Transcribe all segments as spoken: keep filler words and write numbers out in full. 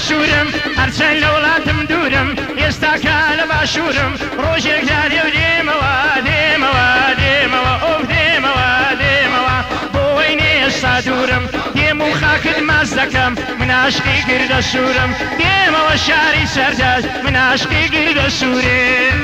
باشورم هەرچەند لە وڵاتم دوورم ئێستاکە لە باشوورم ڕۆژێک دا دێو دێمەوە دێمەوە دێمەوە ئۆ دێمەوە دێمەوە بۆ وەینێ ئێستا دوورم دێم و خاکت ماز دەکەم من عاشقی گردە سوورم دێمەوە شاری سەردەست من عاشقی گردە سوورێ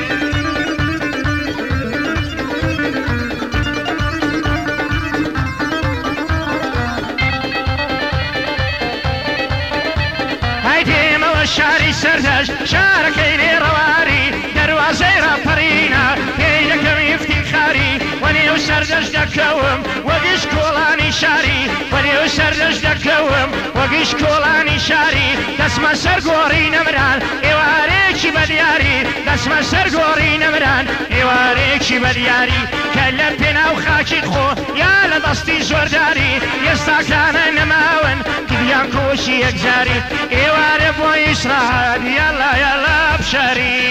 شاری سەردەشت شارەکەی لێڕەواری دەروازەی ڕاپەڕینە پێی دەکەم ئیفتیخاری وەنێو سەردەشت دەکەوم وەگیش کۆڵانی شاری وەنێو سەردەشت دەکەوم وەگیش کۆڵانی شاری دەسمە سەر گۆڕی نەمران ئێوارێکی بەدیاری دەسمە سەر گۆڕی نەمران ئێوارێکی بەدیاری کە لە پێناو خاکی خۆ یا لە دەستی زۆرداری ئێستاکانە نەماون دیان کۆشی یەکجاری ئێوارە بۆ ئیسراحەت یاڵا یاڵا بشاری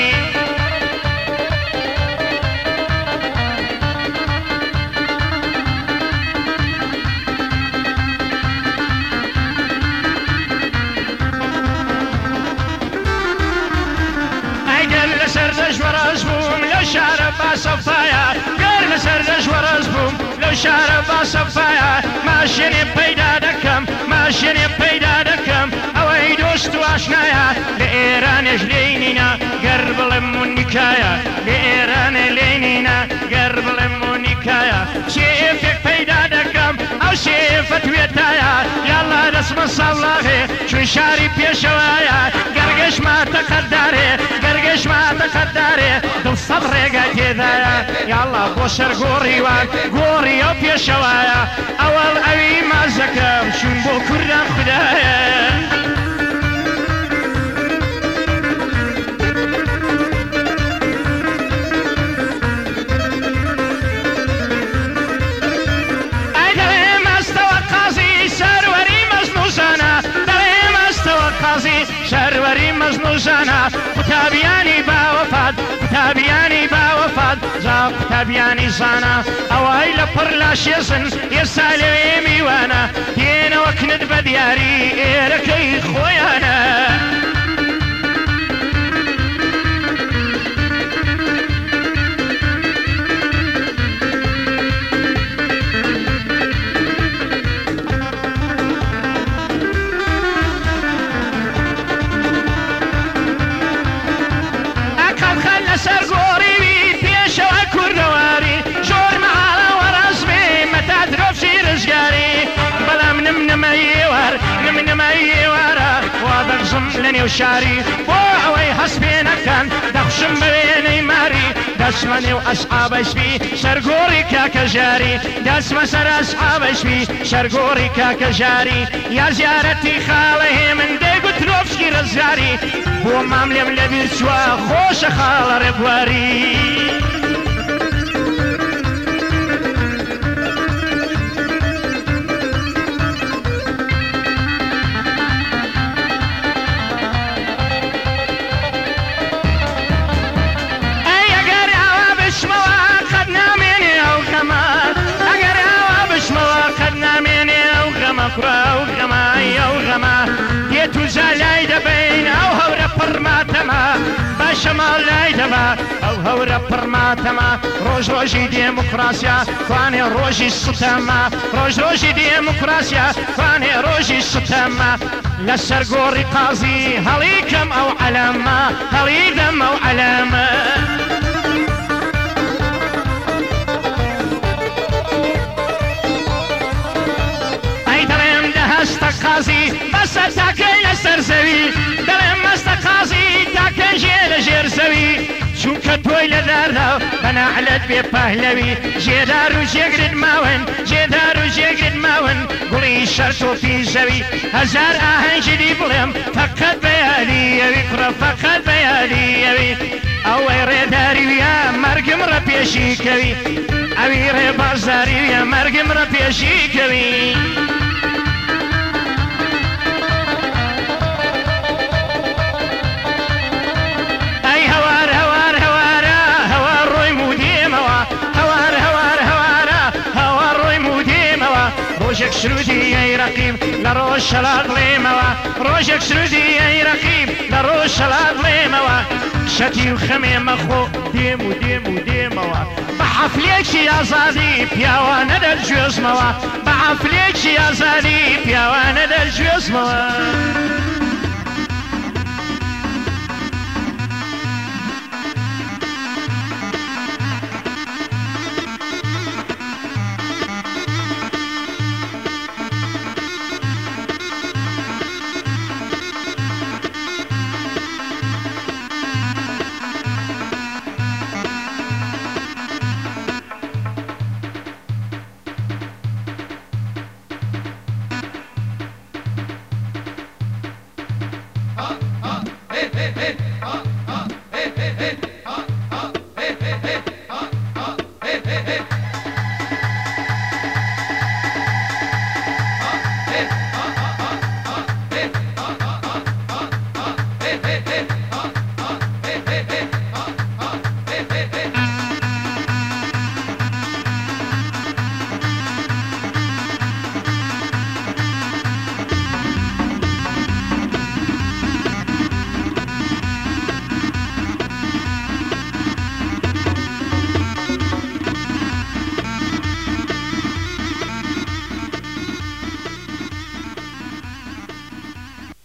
ئەگەر لەسەر دەژوەڕەز بووم لەو شارە باسەفایە گەر لەسەر دەژوەڕەز بووم لەو شارە باسەفایە ماشێنێ پەیدا دەکەم ماشێنێ پەیدا دەکەم ئەوەی دۆست و ئاشنایە لە ئێرانێش لێی نینە گەر بڵێم مونیکایە لە ئێرانێ لێی نینە گەر بڵێم مونیکایە شێفێک پەیدا دەکەم ئەو شێفە توێتایە یاڵا دەسمە ساڵاغێ چون شاری پێشەوایە گەرگەشماتە قەدارێ گەرگەشماتە قەدارێ دڵ سەد ڕێگە تێدایە یاڵا بۆ سەر گۆڕیوان گۆڕی ئەو پێشەوایە ئەوەڵ ئەوی مازەکەم چون بۆ کوردان خودایە شەروەری مەزنوزانە قوتابیانی باوەفات قوتابیانی باوەفات زا قوتابیانی زانە ئەوەی لە پڕ لاشێزن ئێستا لەوێ میوانە دێنەوە کنت بە دیاری ئێرەکەی خۆیانە لەنێو شاری بۆ ئەوەی هەست پێ نەکەن دەخشم بە وێنەی ماری دەسمە نێو ئەسحابەشبی سەرگۆڕی کاکە ژاری دەسمە سەر ئەسحابەشبی سەرگۆڕی کاکە ژاری یا زیارەتی خاڵە هێ من دەیگوترۆفسکی ڕزگاری بۆ مام لێم لەبیر چووە خۆشە خاڵە ڕێبواری ئەو غەمای ئەو غەما دێت و زالای دەبین ئەو هەورە پڕماتەما باشە ماڵ لای دەما ئەو هەورە پڕماتەما ڕۆژ ڕۆژی دێموکراسیا کوانێ ڕۆژی سوتەما ڕۆژ ڕۆژی دێموکراسیا کوانێ ڕۆژی سوتەما لەسەر گۆڕی قازی هەڵیکەم ئەو عەلەمە هەڵیدەم ئەو عەلەمە قازی بەسە تاکەی لەسەر زەوی دەڵێم مەستە قازی تاکە ژێ لە ژێر زەوی چونکە تۆی لە داردا بەناعلەت بێ پەهلەوی ژێدار و ژێگرت ماون ژێدار و ژێگرت ماون گوڵی شەر تۆپی زەوی هەزار ئاهەنگی بڵێم فەقەت بە یادیەوی کوڕە فەقەت بە یادیەوی ئەوەی ڕێداری ویە مەرگم ڕە پێشی کەوی ئەوی ڕێبازاری ویە مەرگم ڕە پێشی کەوی ڕۆژێک شرودی ئەی ڕەقیب لروج شلاد ليموا روجك سرودي يا رقيب لروج شلاد ليموا شتي وخمي مخو ديمو ديمو ديموا بحفليك يا زادي بياوانا دالجوز موا بحفليك يا زادي بياوانا دالجوز موا Hey, hey, hey, ha, ha, hey, hey, hey.